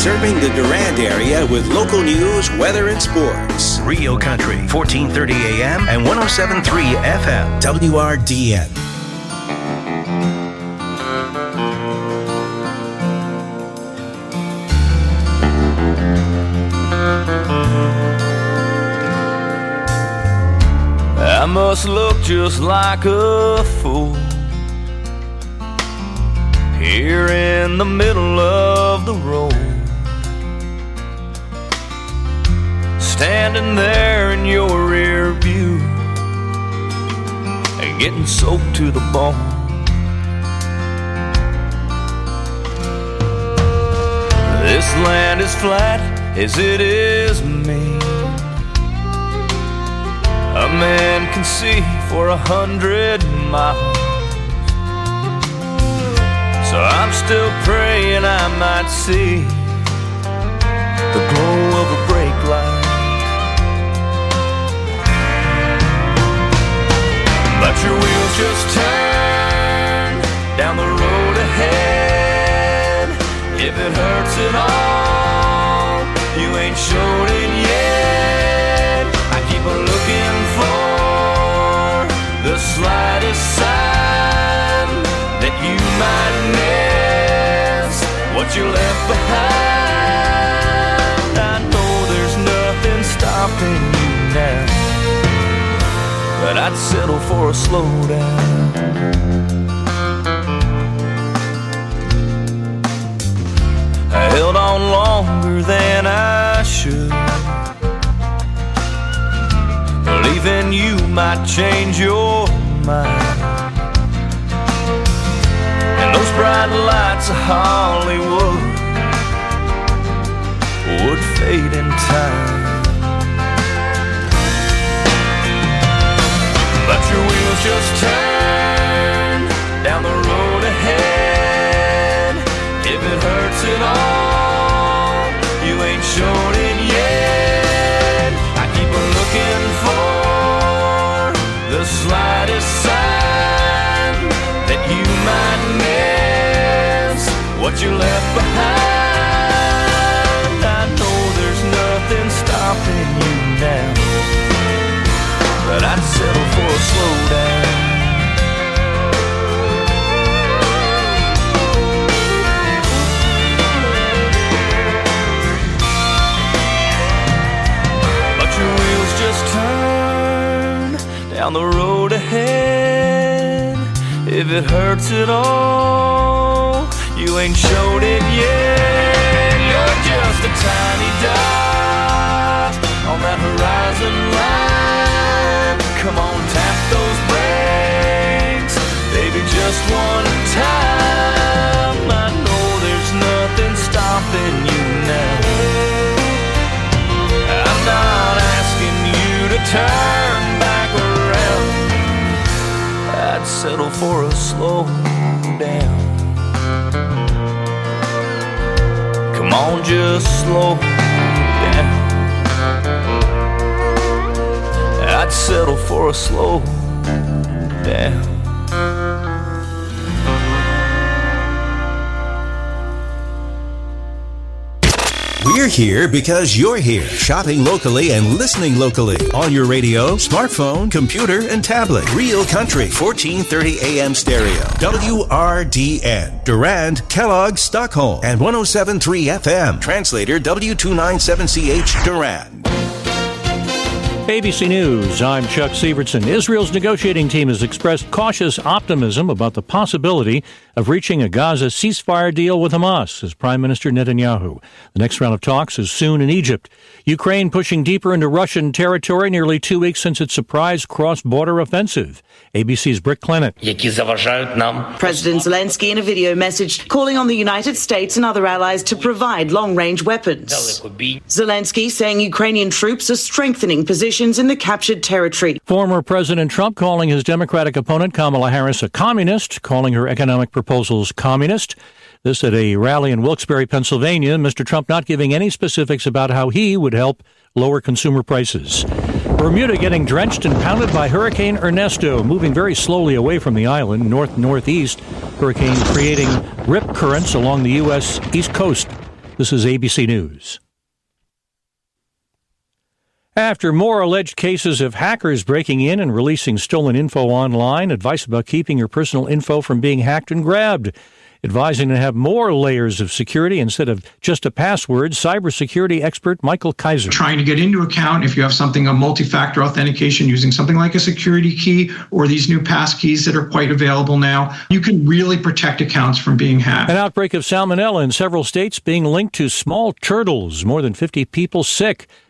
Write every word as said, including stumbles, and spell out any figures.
serving the Durand area with local news, weather, and sports. Rio Country, fourteen thirty A M and one oh seven point three F M. W R D N. I must look just like a fool here in the middle of the road, standing there in your rear view and getting soaked to the bone. This land is flat as it is mean. A man can see for a hundred miles. So I'm still praying I might see the glow of a brake light. But your wheels just turn down the road ahead. If it hurts at all, you ain't showed it yet. I keep a looking for the slightest sign that you might miss what you left behind. I know there's nothing stopping you now, but I'd settle for a slowdown. I held on longer than I should, believing you might change your mind. And those bright lights of Hollywood would fade in time. But your wheels just turn down the road ahead. If it hurts at all, you ain't shown it yet. I keep looking for the slightest sign that you might miss what you left behind. I know there's nothing stopping you now, but I'd settle for a slowdown. Just turn down the road ahead. If it hurts at all, you ain't showed it yet. You're just a tiny dot on that horizon line. Come on, tap those brakes, baby, just one time. I know there's nothing stopping you now. I'm not asking you to turn back around. I'd settle for a slow down. Come on, just slow down. I'd settle for a slow down. We're here because you're here, shopping locally and listening locally on your radio, smartphone, computer, and tablet. Real Country, fourteen thirty A M stereo. W R D N. Durand, Kellogg, Stockholm, and one oh seven point three F M. Translator W two ninety-seven C H, Durand. A B C News, I'm Chuck Sievertson. Israel's negotiating team has expressed cautious optimism about the possibility of reaching a Gaza ceasefire deal with Hamas, says Prime Minister Netanyahu. The next round of talks is soon in Egypt. Ukraine pushing deeper into Russian territory nearly two weeks since its surprise cross-border offensive. A B C's Britt Clement. President Zelensky in a video message calling on the United States and other allies to provide long-range weapons. Zelensky saying Ukrainian troops are strengthening positions in the captured territory. Former President Trump calling his Democratic opponent Kamala Harris a communist, calling her economic proposals communist. This at a rally in Wilkes-Barre, Pennsylvania. Mister Trump not giving any specifics about how he would help lower consumer prices. Bermuda getting drenched and pounded by Hurricane Ernesto, moving very slowly away from the island, north-northeast. Hurricane creating rip currents along the U S East Coast. This is A B C News. After more alleged cases of hackers breaking in and releasing stolen info online, advice about keeping your personal info from being hacked and grabbed. Advising to have more layers of security instead of just a password, cybersecurity expert Michael Kaiser. Trying to get into account, if you have something, a multi-factor authentication using something like a security key or these new pass keys that are quite available now, you can really protect accounts from being hacked. An outbreak of salmonella in several states being linked to small turtles. More than fifty people sick.